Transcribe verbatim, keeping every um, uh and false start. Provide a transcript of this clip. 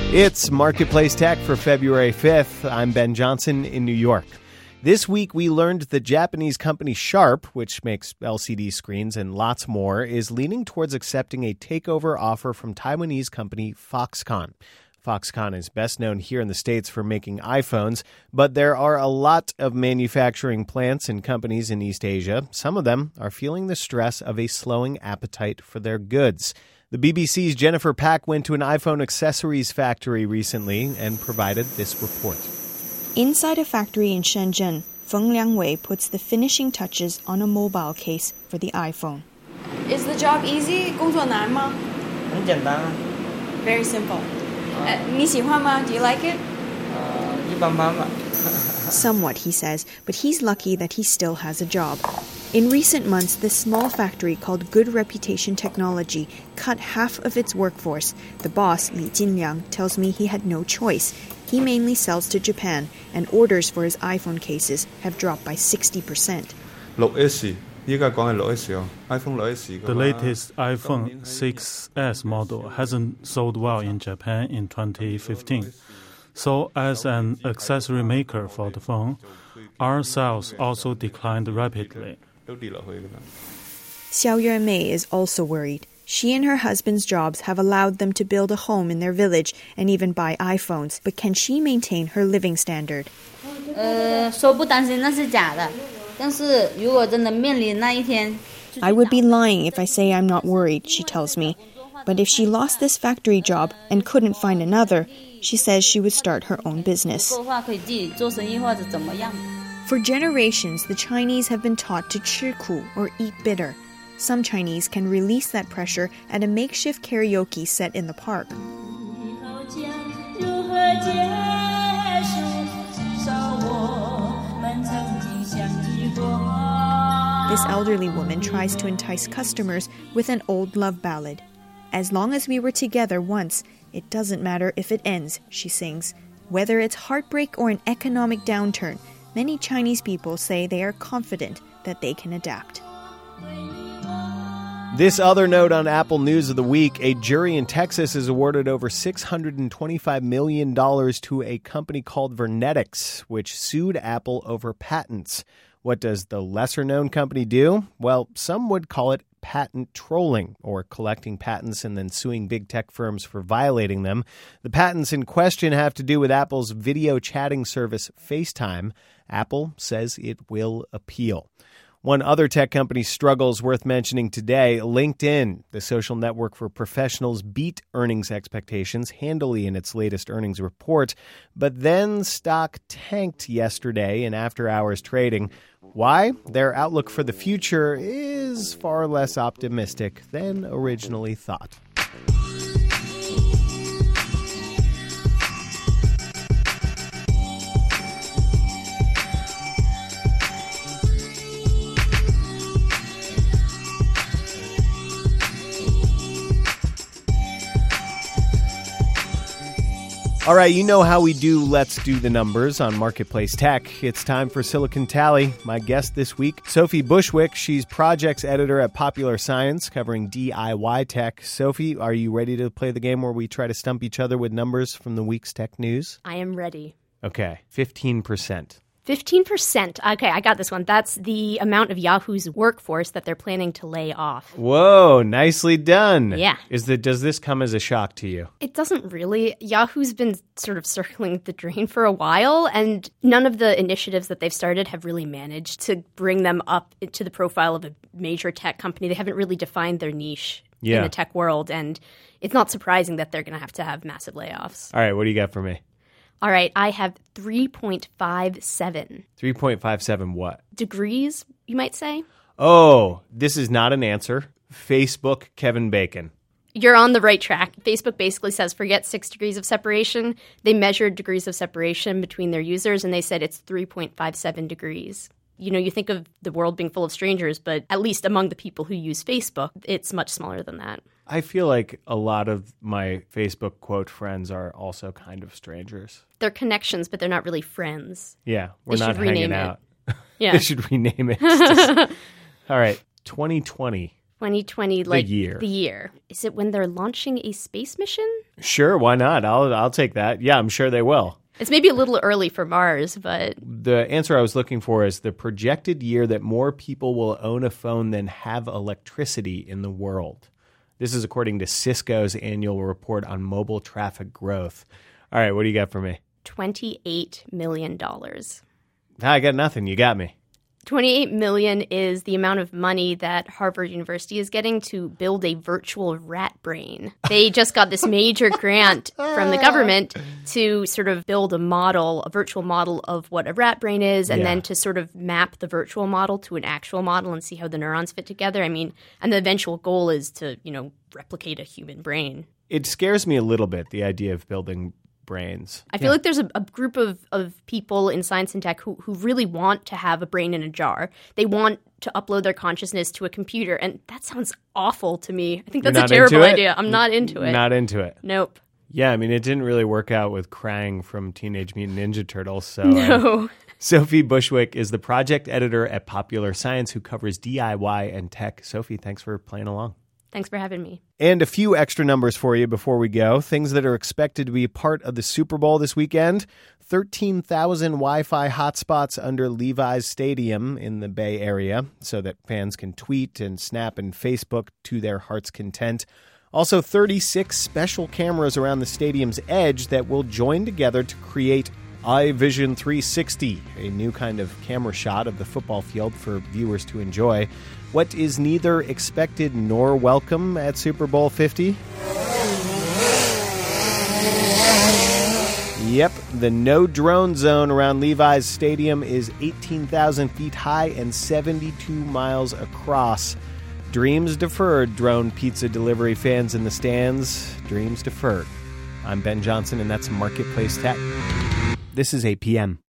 It's Marketplace Tech for February fifth. I'm Ben Johnson in New York. This week, we learned the Japanese company Sharp, which makes L C D screens and lots more, is leaning towards accepting a takeover offer from Taiwanese company Foxconn. Foxconn is best known here in the States for making iPhones, but there are a lot of manufacturing plants and companies in East Asia. Some of them are feeling the stress of a slowing appetite for their goods. The B B C's Jennifer Pack went to an iPhone accessories factory recently and provided this report. Inside a factory in Shenzhen, Feng Liangwei puts the finishing touches on a mobile case for the iPhone. Is the job easy? 工作难吗? 很简单啊. Very simple. Uh, 你喜欢吗? Do you like it? 呃，一般般吧。 Somewhat, he says, but he's lucky that he still has a job. In recent months, this small factory called Good Reputation Technology cut half of its workforce. The boss, Li Jinliang, tells me he had no choice. He mainly sells to Japan, and orders for his iPhone cases have dropped by sixty percent. six S, 依家講係六 S 哦 ，iPhone 六 S。 The latest iPhone six S model hasn't sold well in Japan in twenty fifteen. So as an accessory maker for the phone, our sales also declined rapidly. Xiao Yuanmei is also worried. She and her husband's jobs have allowed them to build a home in their village and even buy iPhones. But can she maintain her living standard? 呃，说不担心那是假的，但是如果真的面临那一天， I would be lying if I say I'm not worried, she tells me. But if she lost this factory job and couldn't find another, she says she would start her own business. 做话可以自己做生意或者怎么样。 For generations, the Chinese have been taught to 吃苦 or eat bitter. Some Chinese can release that pressure at a makeshift karaoke set in the park. This elderly woman tries to entice customers with an old love ballad. As long as we were together once, it doesn't matter if it ends, she sings. Whether it's heartbreak or an economic downturn, many Chinese people say they are confident that they can adapt. This other note on Apple News of the Week, a jury in Texas has awarded over six hundred twenty-five million dollars to a company called Vernetics, which sued Apple over patents. What does the lesser-known company do? Well, some would call it patent trolling, or collecting patents and then suing big tech firms for violating them. The patents in question have to do with Apple's video chatting service FaceTime. Apple says it will appeal. One other tech company's struggles worth mentioning today, LinkedIn, the social network for professionals, beat earnings expectations handily in its latest earnings report. But then stock tanked yesterday in after-hours trading. Why? Their outlook for the future is far less optimistic than originally thought. All right, you know how we do Let's Do the Numbers on Marketplace Tech. It's time for Silicon Tally. My guest this week, Sophie Bushwick. She's projects editor at Popular Science, covering D I Y tech. Sophie, are you ready to play the game where we try to stump each other with numbers from the week's tech news? I am ready. Okay, fifteen percent. fifteen percent. Okay, I got this one. That's the amount of Yahoo's workforce that they're planning to lay off. Whoa, nicely done. Yeah. Is the, does this come as a shock to you? It doesn't really. Yahoo's been sort of circling the drain for a while, and none of the initiatives that they've started have really managed to bring them up to the profile of a major tech company. They haven't really defined their niche yeah. in the tech world, and it's not surprising that they're going to have to have massive layoffs. All right, what do you got for me? All right, I have three point five seven. three point five seven what? Degrees, you might say? Oh, this is not an answer. Facebook, Kevin Bacon. You're on the right track. Facebook basically says forget six degrees of separation. They measured degrees of separation between their users, and they said it's three point five seven degrees. You know, you think of the world being full of strangers, but at least among the people who use Facebook, it's much smaller than that. I feel like a lot of my Facebook quote friends are also kind of strangers. They're connections, but they're not really friends. Yeah, we're they not hanging rename out. Yeah. They should rename it. Just, all right, twenty twenty. twenty twenty, like the year. The year. Is it when they're launching a space mission? Sure, why not? I'll I'll take that. Yeah, I'm sure they will. It's maybe a little early for Mars, but... The answer I was looking for is the projected year that more people will own a phone than have electricity in the world. This is according to Cisco's annual report on mobile traffic growth. All right, what do you got for me? twenty-eight million dollars. I got nothing. You got me. twenty-eight million dollars is the amount of money that Harvard University is getting to build a virtual rat brain. They just got this major grant from the government to sort of build a model, a virtual model of what a rat brain is, and Yeah. then to sort of map the virtual model to an actual model and see how the neurons fit together. I mean, and the eventual goal is to, you know, replicate a human brain. It scares me a little bit, the idea of building brains. I feel like there's a, a group of, of people in science and tech who, who really want to have a brain in a jar. They want to upload their consciousness to a computer, and that sounds awful to me. I think You're that's a not into terrible it? idea. I'm not into it. Not into it. Nope. Yeah, I mean, it didn't really work out with Krang from Teenage Mutant Ninja Turtles. So, No. uh, Sophie Bushwick is the project editor at Popular Science who covers D I Y and tech. Sophie, thanks for playing along. Thanks for having me. And a few extra numbers for you before we go. Things that are expected to be a part of the Super Bowl this weekend. thirteen thousand Wi-Fi hotspots under Levi's Stadium in the Bay Area so that fans can tweet and snap and Facebook to their heart's content. Also, thirty-six special cameras around the stadium's edge that will join together to create iVision three sixty, a new kind of camera shot of the football field for viewers to enjoy. What is neither expected nor welcome at Super Bowl fifty? Yep, the no drone zone around Levi's Stadium is eighteen thousand feet high and seventy-two miles across. Dreams deferred, drone pizza delivery fans in the stands. Dreams deferred. I'm Ben Johnson, and that's Marketplace Tech. This is A P M.